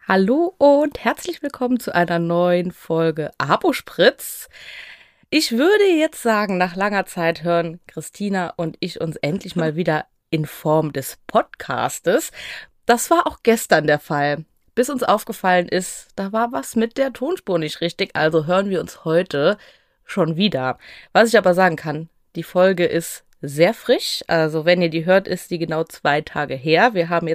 Hallo und herzlich willkommen zu einer neuen Folge Apospritz. Ich würde jetzt sagen, nach langer Zeit hören Christina und ich uns endlich mal wieder in Form des Podcastes. Das war auch gestern der Fall, bis uns aufgefallen ist, da war was mit der Tonspur nicht richtig, also hören wir uns heute schon wieder. Was ich aber sagen kann, die Folge ist sehr frisch, also wenn ihr die hört, ist die genau 2 Tage her. Wir haben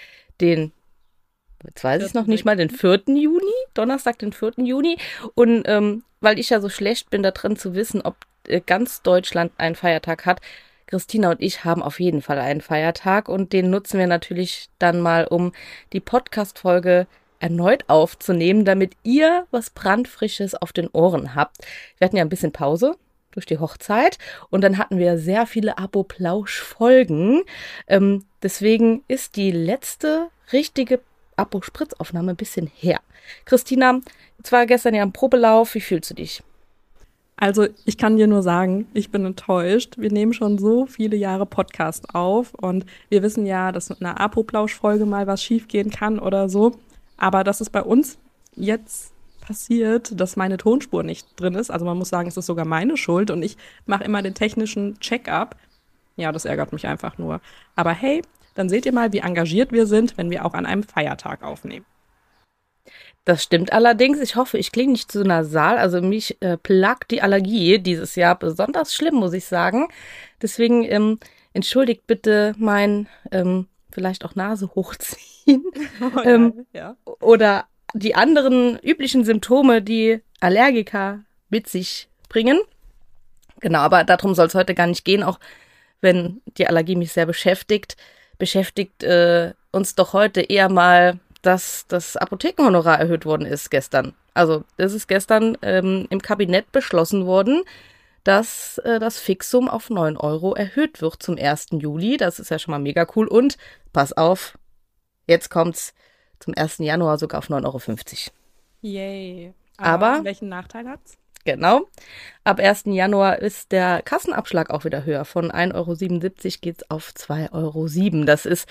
jetzt weiß ich es noch nicht mal, den 4. Juni, Donnerstag, den 4. Juni. Und weil ich ja so schlecht bin, da drin zu wissen, ob ganz Deutschland einen Feiertag hat, Christina und ich haben auf jeden Fall einen Feiertag und den nutzen wir natürlich dann mal, um die Podcast-Folge erneut aufzunehmen, damit ihr was Brandfrisches auf den Ohren habt. Wir hatten ja ein bisschen Pause durch die Hochzeit und dann hatten wir sehr viele Apoplausch-Folgen. Deswegen ist die letzte richtige Apo-Spritzaufnahme ein bisschen her. Christina, jetzt war gestern ja ein Probelauf. Wie fühlst du dich? Also ich kann dir nur sagen, ich bin enttäuscht. Wir nehmen schon so viele Jahre Podcast auf und wir wissen ja, dass mit einer Apoplausch-Folge mal was schiefgehen kann oder so. Aber dass es bei uns jetzt passiert, dass meine Tonspur nicht drin ist. Also man muss sagen, es ist sogar meine Schuld und ich mache immer den technischen Check-up. Ja, das ärgert mich einfach nur. Aber hey, dann seht ihr mal, wie engagiert wir sind, wenn wir auch an einem Feiertag aufnehmen. Das stimmt allerdings. Ich hoffe, ich klinge nicht zu nasal. Also mich plagt die Allergie dieses Jahr besonders schlimm, muss ich sagen. Deswegen entschuldigt bitte mein vielleicht auch Nase hochziehen Oh ja, ähm, ja. oder die anderen üblichen Symptome, die Allergiker mit sich bringen. Genau, aber darum soll es heute gar nicht gehen, auch wenn die Allergie mich sehr beschäftigt uns doch heute eher mal, dass das Apothekenhonorar erhöht worden ist gestern. Also das ist gestern im Kabinett beschlossen worden, dass das Fixum auf 9 Euro erhöht wird zum 1. Juli. Das ist ja schon mal mega cool. Und pass auf, jetzt kommt's zum 1. Januar sogar auf 9,50 Euro. Yay. Aber Aber welchen Nachteil hat's? genau. Ab 1. Januar ist der Kassenabschlag auch wieder höher. Von 1,77 Euro geht's auf 2,07 Euro. Das ist,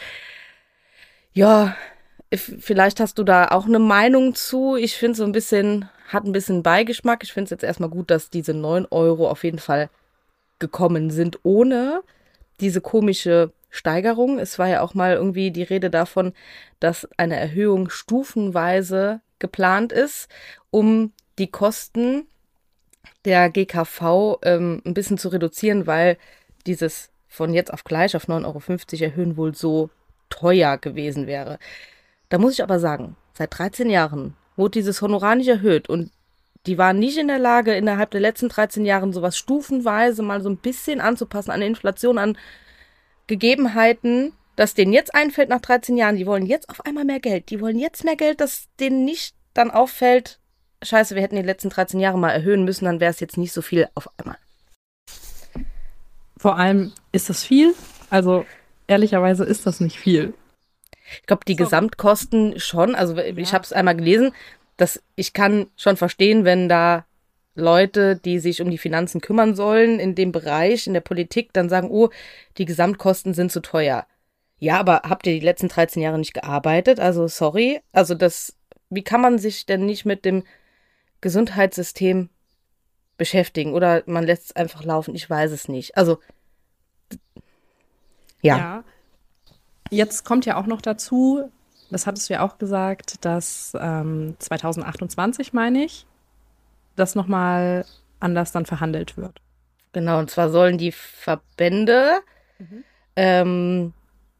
ja, vielleicht hast du da auch eine Meinung zu. Ich finde so ein bisschen, hat ein bisschen Beigeschmack. Ich finde es jetzt erstmal gut, dass diese 9 Euro auf jeden Fall gekommen sind, ohne diese komische Steigerung. Es war ja auch mal irgendwie die Rede davon, dass eine Erhöhung stufenweise geplant ist, um die Kosten der GKV ein bisschen zu reduzieren, weil dieses von jetzt auf gleich auf 9,50 Euro erhöhen wohl so teuer gewesen wäre. Da muss ich aber sagen, seit 13 Jahren wurde dieses Honorar nicht erhöht und die waren nicht in der Lage, innerhalb der letzten 13 Jahren sowas stufenweise mal so ein bisschen anzupassen an Inflation, an Gegebenheiten, dass denen jetzt einfällt nach 13 Jahren, die wollen jetzt auf einmal mehr Geld. Die wollen jetzt mehr Geld, dass denen nicht dann auffällt, scheiße, wir hätten die letzten 13 Jahre mal erhöhen müssen, dann wäre es jetzt nicht so viel auf einmal. Vor allem, ist das viel? Also ehrlicherweise ist das nicht viel. Ich glaube, die Sorry. Gesamtkosten schon, also ich Ja. habe es einmal gelesen, dass ich kann schon verstehen, wenn da Leute, die sich um die Finanzen kümmern sollen, in dem Bereich, in der Politik, dann sagen, oh, die Gesamtkosten sind zu teuer. Ja, aber habt ihr die letzten 13 Jahre nicht gearbeitet? Also sorry, also wie kann man sich denn nicht mit dem Gesundheitssystem beschäftigen? Oder man lässt es einfach laufen, ich weiß es nicht. Also, ja. Ja. Jetzt kommt ja auch noch dazu, das hattest du ja auch gesagt, dass 2028, meine ich, das nochmal anders dann verhandelt wird. Genau, und zwar sollen die Verbände, Mhm. ähm,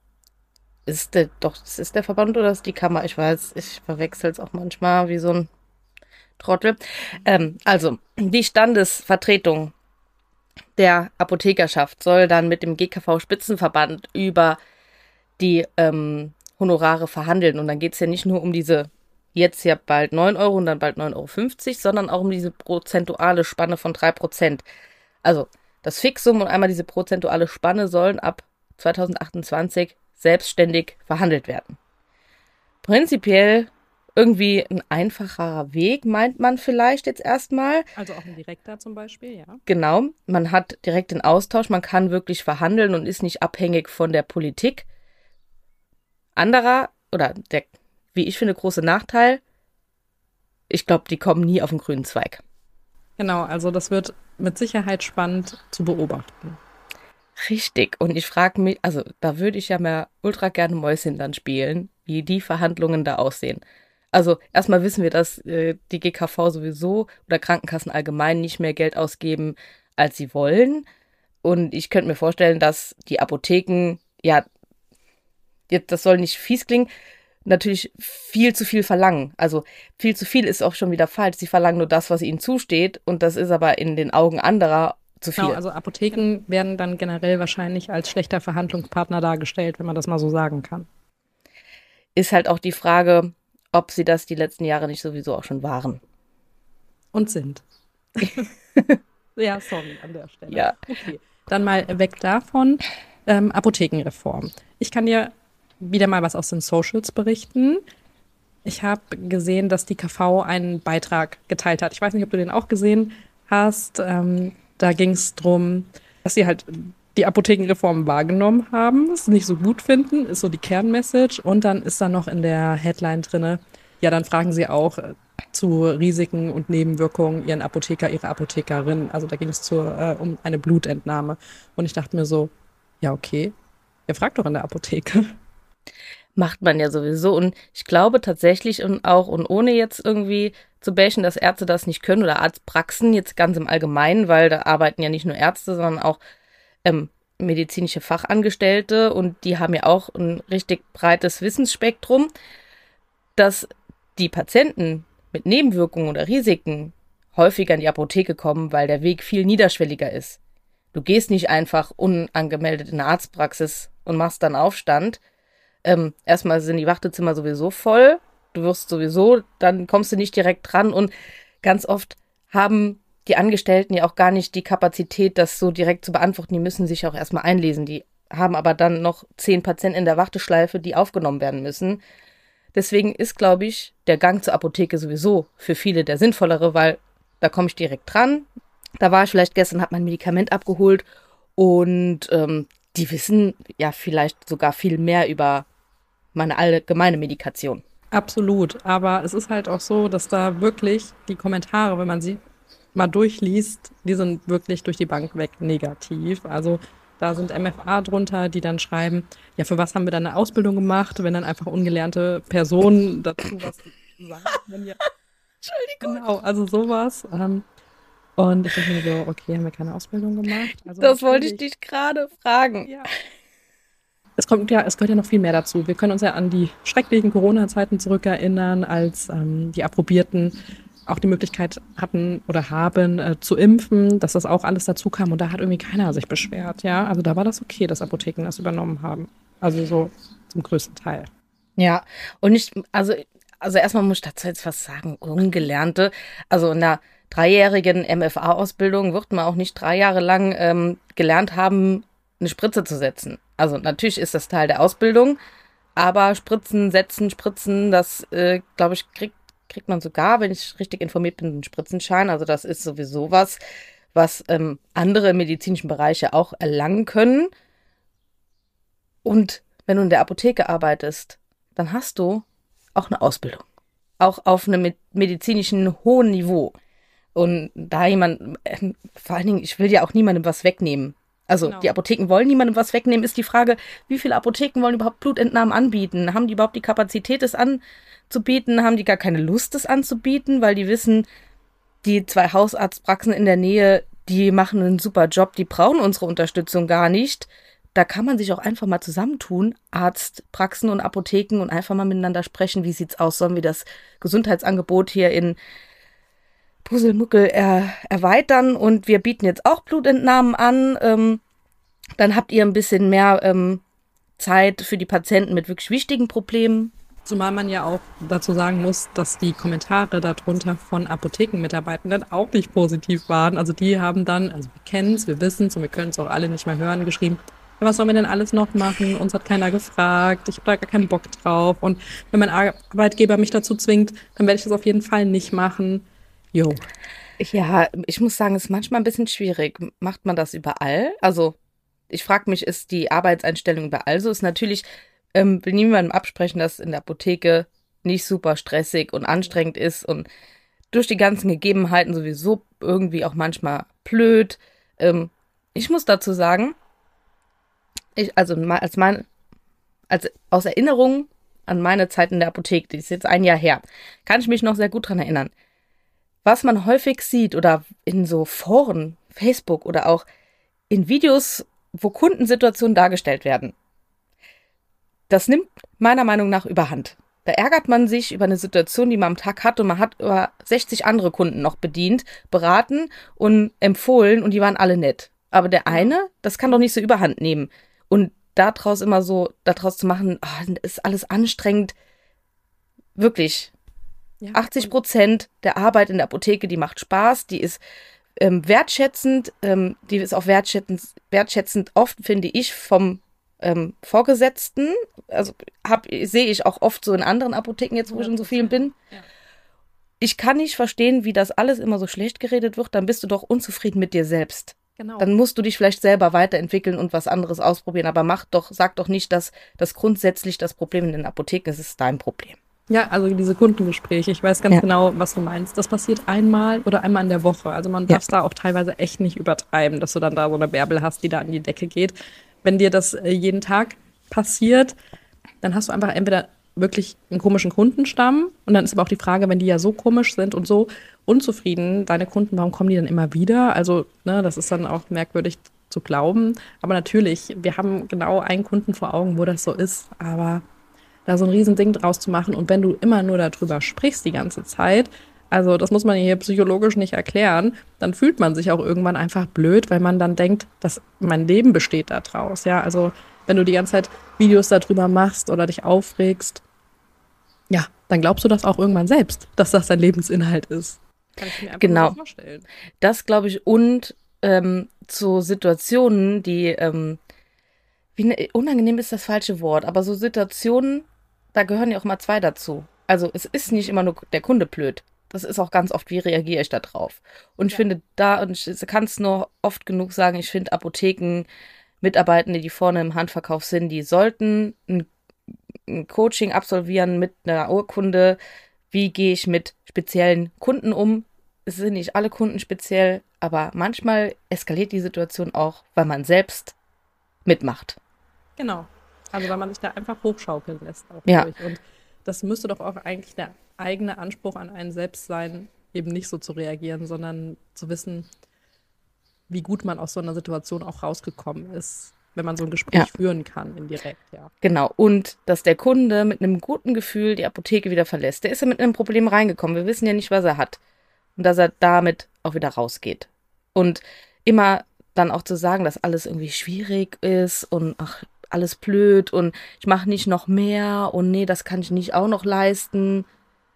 das ist der Verband oder ist die Kammer? Ich weiß, ich verwechsel es auch manchmal wie so ein Trottel. Also, die Standesvertretung der Apothekerschaft soll dann mit dem GKV-Spitzenverband über die Honorare verhandeln. Und dann geht es ja nicht nur um diese jetzt ja bald 9 Euro und dann bald 9,50 Euro, sondern auch um diese prozentuale Spanne von 3%. Also das Fixum und einmal diese prozentuale Spanne sollen ab 2028 selbstständig verhandelt werden. Prinzipiell irgendwie ein einfacher Weg, meint man vielleicht jetzt erstmal. Also auch ein Direkter zum Beispiel, ja. Genau, man hat direkt den Austausch, man kann wirklich verhandeln und ist nicht abhängig von der Politik. Anderer oder der wie ich finde, große Nachteil. Ich glaube, die kommen nie auf den grünen Zweig. Genau, also das wird mit Sicherheit spannend zu beobachten. Richtig. Und ich frage mich, also da würde ich ja mal ultra gerne Mäuschen dann spielen, wie die Verhandlungen da aussehen. Also erstmal wissen wir, dass die GKV sowieso oder Krankenkassen allgemein nicht mehr Geld ausgeben, als sie wollen. Und ich könnte mir vorstellen, dass die Apotheken, ja, jetzt, das soll nicht fies klingen, natürlich viel zu viel verlangen. Also viel zu viel ist auch schon wieder falsch. Sie verlangen nur das, was ihnen zusteht. Und das ist aber in den Augen anderer zu Genau, viel. also Apotheken werden dann generell wahrscheinlich als schlechter Verhandlungspartner dargestellt, wenn man das mal so sagen kann. Ist halt auch die Frage, ob sie das die letzten Jahre nicht sowieso auch schon waren. Und sind. Ja, sorry an der Stelle. Ja. Okay, dann mal weg davon. Apothekenreform. Ich kann dir wieder mal was aus den Socials berichten. Ich habe gesehen, dass die KV einen Beitrag geteilt hat. Ich weiß nicht, ob du den auch gesehen hast. Da ging es darum, dass sie halt die Apothekenreform wahrgenommen haben, es nicht so gut finden, ist so die Kernmessage. Und dann ist da noch in der Headline drinne, ja, dann fragen sie auch zu Risiken und Nebenwirkungen ihren Apotheker, ihre Apothekerin. Also da ging es um eine Blutentnahme. Und ich dachte mir so, ja, okay, ihr fragt doch in der Apotheke. Macht man ja sowieso. Und ich glaube tatsächlich und ohne jetzt irgendwie zu bashen, dass Ärzte das nicht können oder Arztpraxen jetzt ganz im Allgemeinen, weil da arbeiten ja nicht nur Ärzte, sondern auch medizinische Fachangestellte und die haben ja auch ein richtig breites Wissensspektrum, dass die Patienten mit Nebenwirkungen oder Risiken häufiger in die Apotheke kommen, weil der Weg viel niederschwelliger ist. Du gehst nicht einfach unangemeldet in eine Arztpraxis und machst dann Aufstand. Erstmal sind die Wartezimmer sowieso voll. Du wirst sowieso, dann kommst du nicht direkt dran und ganz oft haben die Angestellten ja auch gar nicht die Kapazität, das so direkt zu beantworten. Die müssen sich auch erstmal einlesen. Die haben aber dann noch 10 Patienten in der Warteschleife, die aufgenommen werden müssen. Deswegen ist, glaube ich, der Gang zur Apotheke sowieso für viele der sinnvollere, weil da komme ich direkt dran. Da war ich vielleicht gestern, habe mein Medikament abgeholt und die wissen ja vielleicht sogar viel mehr über meine allgemeine Medikation. Absolut, aber es ist halt auch so, dass da wirklich die Kommentare, wenn man sie mal durchliest, die sind wirklich durch die Bank weg negativ. Also da sind MFA drunter, die dann schreiben, ja, für was haben wir dann eine Ausbildung gemacht, wenn dann einfach ungelernte Personen dazu was sagen. Wenn ja, Entschuldigung. genau, also sowas. Und ich denke mir so, okay, haben wir keine Ausbildung gemacht? Also Das wollte ich dich gerade fragen. Ja. Es gehört ja noch viel mehr dazu. Wir können uns ja an die schrecklichen Corona-Zeiten zurückerinnern, als die Approbierten auch die Möglichkeit hatten oder haben, zu impfen, dass das auch alles dazu kam. Und da hat irgendwie keiner sich beschwert, ja. Also da war das okay, dass Apotheken das übernommen haben. Also so zum größten Teil. Ja, und nicht, also erstmal muss ich dazu jetzt was sagen, Ungelernte, also in einer 3-jährigen MFA-Ausbildung wird man auch nicht 3 Jahre lang gelernt haben, eine Spritze zu setzen. Also natürlich ist das Teil der Ausbildung, aber Spritzen, Setzen, Spritzen, das, glaube ich, kriegt man sogar, wenn ich richtig informiert bin, einen Spritzenschein. Also das ist sowieso was andere im medizinischen Bereiche auch erlangen können. Und wenn du in der Apotheke arbeitest, dann hast du auch eine Ausbildung. Auch auf einem medizinischen hohen Niveau. Und da vor allen Dingen, ich will ja auch niemandem was wegnehmen. Also Genau. Die Apotheken wollen niemandem was wegnehmen, ist die Frage, wie viele Apotheken wollen überhaupt Blutentnahmen anbieten? Haben die überhaupt die Kapazität, es anzubieten? Haben die gar keine Lust, es anzubieten? Weil die wissen, die 2 Hausarztpraxen in der Nähe, die machen einen super Job, die brauchen unsere Unterstützung gar nicht. Da kann man sich auch einfach mal zusammentun, Arztpraxen und Apotheken, und einfach mal miteinander sprechen, wie sieht's aus, sollen wir das Gesundheitsangebot hier in Puselmuckel erweitern und wir bieten jetzt auch Blutentnahmen an. Dann habt ihr ein bisschen mehr Zeit für die Patienten mit wirklich wichtigen Problemen. Zumal man ja auch dazu sagen muss, dass die Kommentare darunter von Apothekenmitarbeitenden auch nicht positiv waren. Also die haben dann, also wir kennen es, wir wissen es und wir können es auch alle nicht mehr hören, geschrieben, ja, was sollen wir denn alles noch machen? Uns hat keiner gefragt, ich habe da gar keinen Bock drauf. Und wenn mein Arbeitgeber mich dazu zwingt, dann werde ich das auf jeden Fall nicht machen. Jo. Ja, ich muss sagen, es ist manchmal ein bisschen schwierig. Macht man das überall? Also ich frage mich, ist die Arbeitseinstellung überall so? Ist natürlich, will niemandem absprechen, dass in der Apotheke nicht super stressig und anstrengend ist und durch die ganzen Gegebenheiten sowieso irgendwie auch manchmal blöd. Ich muss dazu sagen, als aus Erinnerung an meine Zeit in der Apotheke, die ist jetzt ein Jahr her, kann ich mich noch sehr gut dran erinnern. Was man häufig sieht oder in so Foren, Facebook oder auch in Videos, wo Kundensituationen dargestellt werden, das nimmt meiner Meinung nach überhand. Da ärgert man sich über eine Situation, die man am Tag hat und man hat über 60 andere Kunden noch bedient, beraten und empfohlen und die waren alle nett. Aber der eine, das kann doch nicht so überhand nehmen. Und daraus zu machen, ist alles anstrengend. Wirklich. Ja, 80% der Arbeit in der Apotheke, die macht Spaß, die ist wertschätzend, die ist auch wertschätzend oft, finde ich, vom Vorgesetzten. Also sehe ich auch oft so in anderen Apotheken jetzt, wo ich in so vielen bin. Ja. Ich kann nicht verstehen, wie das alles immer so schlecht geredet wird. Dann bist du doch unzufrieden mit dir selbst. Genau. Dann musst du dich vielleicht selber weiterentwickeln und was anderes ausprobieren. Aber sag doch nicht, dass das grundsätzlich das Problem in den Apotheken ist. Es ist dein Problem. Ja, also diese Kundengespräche, ich weiß ganz genau, was du meinst. Das passiert einmal oder einmal in der Woche. Also man darf es da auch teilweise echt nicht übertreiben, dass du dann da so eine Bärbel hast, die da an die Decke geht. Wenn dir das jeden Tag passiert, dann hast du einfach entweder wirklich einen komischen Kundenstamm und dann ist aber auch die Frage, wenn die ja so komisch sind und so unzufrieden, deine Kunden, warum kommen die dann immer wieder? Also, ne, das ist dann auch merkwürdig zu glauben. Aber natürlich, wir haben genau einen Kunden vor Augen, wo das so ist, aber da so ein Riesending draus zu machen und wenn du immer nur darüber sprichst die ganze Zeit, also das muss man hier psychologisch nicht erklären, dann fühlt man sich auch irgendwann einfach blöd, weil man dann denkt, dass mein Leben besteht da draus. Ja, also wenn du die ganze Zeit Videos darüber machst oder dich aufregst, ja, dann glaubst du das auch irgendwann selbst, dass das dein Lebensinhalt ist. Kann ich mir einfach Genau. vorstellen. Das glaube ich und zu Situationen, die unangenehm ist das falsche Wort, aber so Situationen, da gehören ja auch mal zwei dazu. Also es ist nicht immer nur der Kunde blöd. Das ist auch ganz oft, wie reagiere ich da drauf. Und ich finde und ich kann es nur oft genug sagen, ich finde Apotheken, Mitarbeitende, die vorne im Handverkauf sind, die sollten ein Coaching absolvieren mit einer Urkunde. Wie gehe ich mit speziellen Kunden um? Es sind nicht alle Kunden speziell, aber manchmal eskaliert die Situation auch, weil man selbst mitmacht. Genau. Also weil man sich da einfach hochschaukeln lässt auch Ja. durch. Und das müsste doch auch eigentlich der eigene Anspruch an einen selbst sein, eben nicht so zu reagieren, sondern zu wissen, wie gut man aus so einer Situation auch rausgekommen ist, wenn man so ein Gespräch führen kann, indirekt, ja. Genau. Und dass der Kunde mit einem guten Gefühl die Apotheke wieder verlässt. Der ist ja mit einem Problem reingekommen. Wir wissen ja nicht, was er hat. Und dass er damit auch wieder rausgeht. Und immer dann auch zu sagen, dass alles irgendwie schwierig ist und ach, alles blöd und ich mache nicht noch mehr und nee, das kann ich nicht auch noch leisten.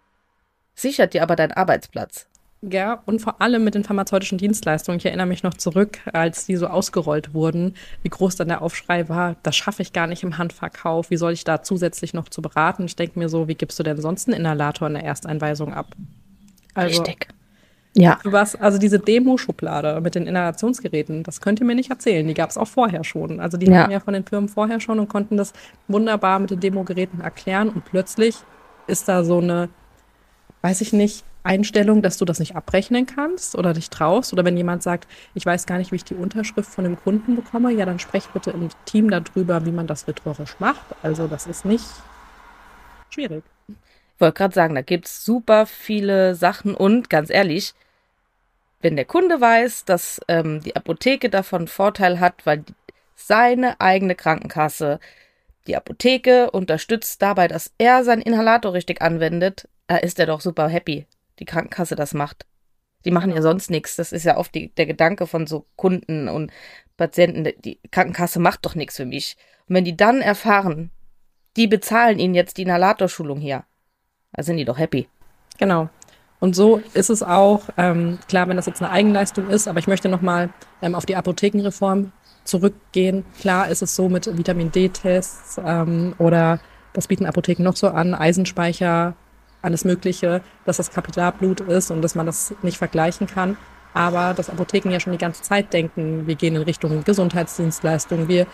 Sichert dir aber deinen Arbeitsplatz. Ja, und vor allem mit den pharmazeutischen Dienstleistungen. Ich erinnere mich noch zurück, als die so ausgerollt wurden, wie groß dann der Aufschrei war, das schaffe ich gar nicht im Handverkauf, wie soll ich da zusätzlich noch zu beraten? Ich denke mir so, wie gibst du denn sonst einen Inhalator in der Ersteinweisung ab? Also, Richtig. Ja. also diese Demo-Schublade mit den Inhalationsgeräten, das könnt ihr mir nicht erzählen. Die gab es auch vorher schon. Also die hatten ja von den Firmen vorher schon und konnten das wunderbar mit den Demo-Geräten erklären. Und plötzlich ist da so eine, weiß ich nicht, Einstellung, dass du das nicht abrechnen kannst oder dich traust. Oder wenn jemand sagt, ich weiß gar nicht, wie ich die Unterschrift von dem Kunden bekomme, ja, dann sprecht bitte im Team darüber, wie man das rhetorisch macht. Also das ist nicht schwierig. Ich wollte gerade sagen, da gibt es super viele Sachen und ganz ehrlich, wenn der Kunde weiß, dass die Apotheke davon Vorteil hat, weil seine eigene Krankenkasse die Apotheke unterstützt dabei, dass er seinen Inhalator richtig anwendet, da ist er doch super happy, die Krankenkasse das macht. Die machen ja sonst nichts. Das ist ja oft der Gedanke von so Kunden und Patienten, die Krankenkasse macht doch nichts für mich. Und wenn die dann erfahren, die bezahlen ihnen jetzt die Inhalatorschulung hier, da sind die doch happy. Genau. Und so ist es auch, klar, wenn das jetzt eine Eigenleistung ist, aber ich möchte nochmal auf die Apothekenreform zurückgehen. Klar ist es so mit Vitamin-D-Tests oder was bieten Apotheken noch so an, Eisenspeicher, alles Mögliche, dass das Kapillarblut ist und dass man das nicht vergleichen kann. Aber dass Apotheken ja schon die ganze Zeit denken, wir gehen in Richtung Gesundheitsdienstleistungen, wir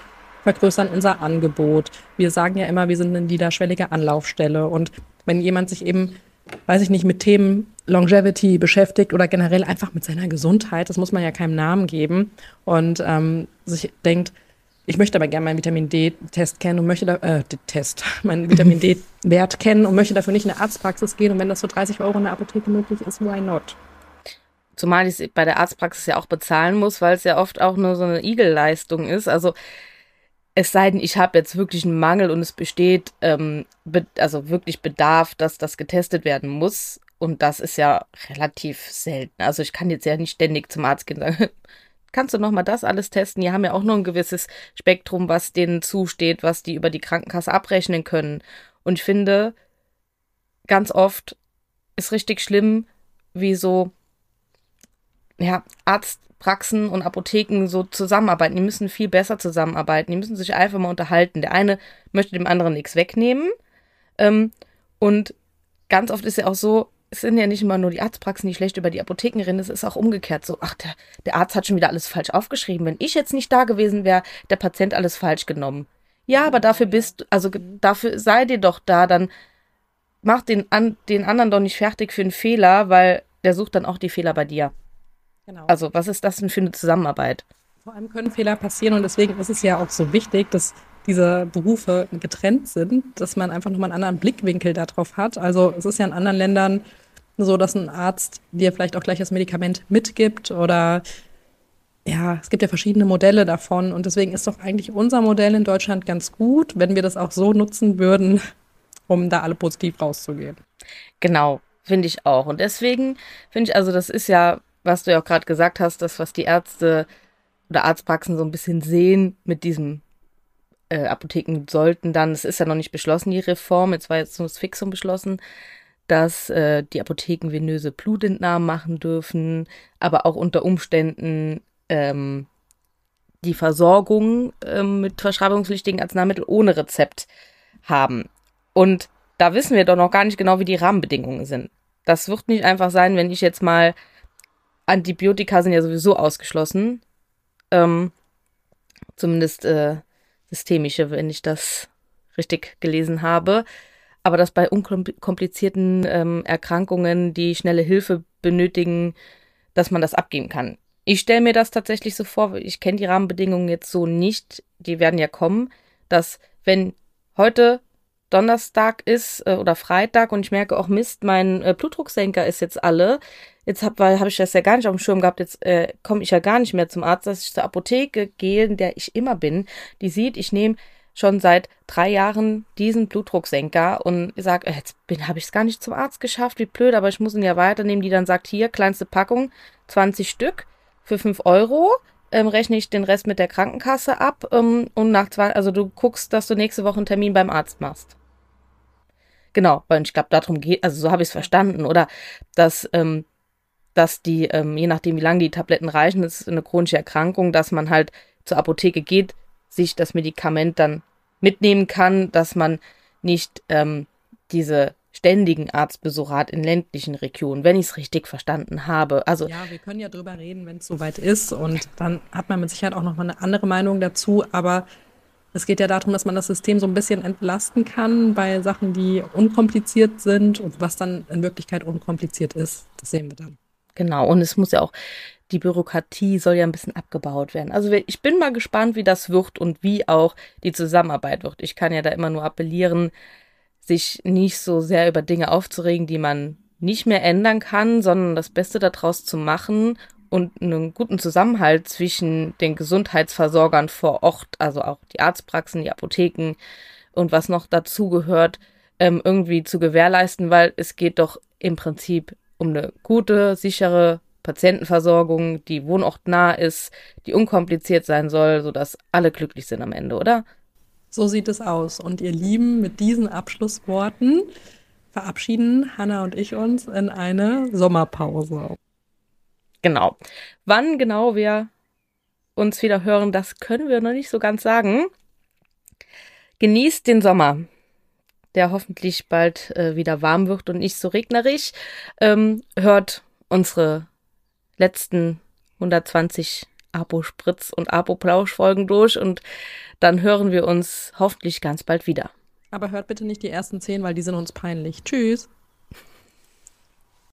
vergrößern unser Angebot. Wir sagen ja immer, wir sind eine niederschwellige Anlaufstelle. Und wenn jemand sich eben, weiß ich nicht, mit Themen Longevity beschäftigt oder generell einfach mit seiner Gesundheit, das muss man ja keinem Namen geben, und sich denkt, ich möchte aber gerne meinen Vitamin D-Test kennen und möchte meinen Vitamin D-Wert kennen und möchte dafür nicht in eine Arztpraxis gehen. Und wenn das für 30 Euro in der Apotheke möglich ist, why not? Zumal ich es bei der Arztpraxis ja auch bezahlen muss, weil es ja oft auch nur so eine Igelleistung ist. Also es sei denn, ich habe jetzt wirklich einen Mangel und es besteht also wirklich Bedarf, dass das getestet werden muss. Und das ist ja relativ selten. Also ich kann jetzt ja nicht ständig zum Arzt gehen und sagen, kannst du noch mal das alles testen? Die haben ja auch nur ein gewisses Spektrum, was denen zusteht, was die über die Krankenkasse abrechnen können. Und ich finde, ganz oft ist richtig schlimm, wie so ja, Arztpraxen und Apotheken so zusammenarbeiten. Die müssen viel besser zusammenarbeiten. Die müssen sich einfach mal unterhalten. Der eine möchte dem anderen nichts wegnehmen. Und ganz oft ist ja auch so, es sind ja nicht immer nur die Arztpraxen, die schlecht über die Apotheken reden. Es ist auch umgekehrt so, ach, der Arzt hat schon wieder alles falsch aufgeschrieben. Wenn ich jetzt nicht da gewesen wäre, der Patient alles falsch genommen. Ja, aber dafür sei dir doch da, dann mach den anderen doch nicht fertig für einen Fehler, weil der sucht dann auch die Fehler bei dir. Genau. Also, was ist das denn für eine Zusammenarbeit? Vor allem können Fehler passieren, und deswegen ist es ja auch so wichtig, dass diese Berufe getrennt sind, dass man einfach nochmal einen anderen Blickwinkel darauf hat. Also es ist ja in anderen Ländern so, dass ein Arzt dir vielleicht auch gleich das Medikament mitgibt, oder ja, es gibt ja verschiedene Modelle davon, und deswegen ist doch eigentlich unser Modell in Deutschland ganz gut, wenn wir das auch so nutzen würden, um da alle positiv rauszugehen. Genau, finde ich auch. Und deswegen finde ich, also das ist ja, was du ja auch gerade gesagt hast, das, was die Ärzte oder Arztpraxen so ein bisschen sehen mit diesem Apotheken sollten dann, es ist ja noch nicht beschlossen, die Reform, jetzt nur das Fixum beschlossen, dass die Apotheken venöse Blutentnahmen machen dürfen, aber auch unter Umständen die Versorgung mit verschreibungspflichtigen Arzneimitteln ohne Rezept haben. Und da wissen wir doch noch gar nicht genau, wie die Rahmenbedingungen sind. Das wird nicht einfach sein, wenn ich jetzt mal, Antibiotika sind ja sowieso ausgeschlossen, zumindest systemische, wenn ich das richtig gelesen habe. Aber dass bei unkomplizierten Erkrankungen, die schnelle Hilfe benötigen, dass man das abgeben kann. Ich stelle mir das tatsächlich so vor, ich kenne die Rahmenbedingungen jetzt so nicht, die werden ja kommen, dass wenn heute Donnerstag ist oder Freitag und ich merke auch, Mist, mein Blutdrucksenker ist jetzt alle, jetzt hab ich das ja gar nicht auf dem Schirm gehabt, jetzt komme ich ja gar nicht mehr zum Arzt, dass ich zur Apotheke gehe, in der ich immer bin, die sieht, ich nehme schon seit 3 Jahren diesen Blutdrucksenker und sage, jetzt habe ich es gar nicht zum Arzt geschafft, wie blöd, aber ich muss ihn ja weiternehmen, die dann sagt, hier, kleinste Packung, 20 Stück für 5 Euro, rechne ich den Rest mit der Krankenkasse ab und also du guckst, dass du nächste Woche einen Termin beim Arzt machst. Genau, weil ich glaube, darum geht, also so habe ich es verstanden, oder dass die, je nachdem wie lange die Tabletten reichen, das ist eine chronische Erkrankung, dass man halt zur Apotheke geht, sich das Medikament dann mitnehmen kann, dass man nicht diese ständigen Arztbesuche hat in ländlichen Regionen, wenn ich es richtig verstanden habe. Also ja, wir können ja drüber reden, wenn es soweit ist, und dann hat man mit Sicherheit auch noch mal eine andere Meinung dazu, aber es geht ja darum, dass man das System so ein bisschen entlasten kann bei Sachen, die unkompliziert sind, und was dann in Wirklichkeit unkompliziert ist, das sehen wir dann. genau, und es muss ja auch, die Bürokratie soll ja ein bisschen abgebaut werden. Also ich bin mal gespannt, wie das wird und wie auch die Zusammenarbeit wird. Ich kann ja da immer nur appellieren, sich nicht so sehr über Dinge aufzuregen, die man nicht mehr ändern kann, sondern das Beste daraus zu machen und einen guten Zusammenhalt zwischen den Gesundheitsversorgern vor Ort, also auch die Arztpraxen, die Apotheken und was noch dazu gehört, irgendwie zu gewährleisten, weil es geht doch im Prinzip um eine gute, sichere Patientenversorgung, die wohnortnah ist, die unkompliziert sein soll, sodass alle glücklich sind am Ende, oder? So sieht es aus. Und ihr Lieben, mit diesen Abschlussworten verabschieden Hanna und ich uns in eine Sommerpause. Genau. Wann genau wir uns wieder hören, das können wir noch nicht so ganz sagen. Genießt den Sommer, der hoffentlich bald wieder warm wird und nicht so regnerisch. Hört unsere letzten 120 Apo-Spritz und Apo-Plausch-Folgen durch und dann hören wir uns hoffentlich ganz bald wieder. Aber hört bitte nicht die ersten 10, weil die sind uns peinlich. Tschüss.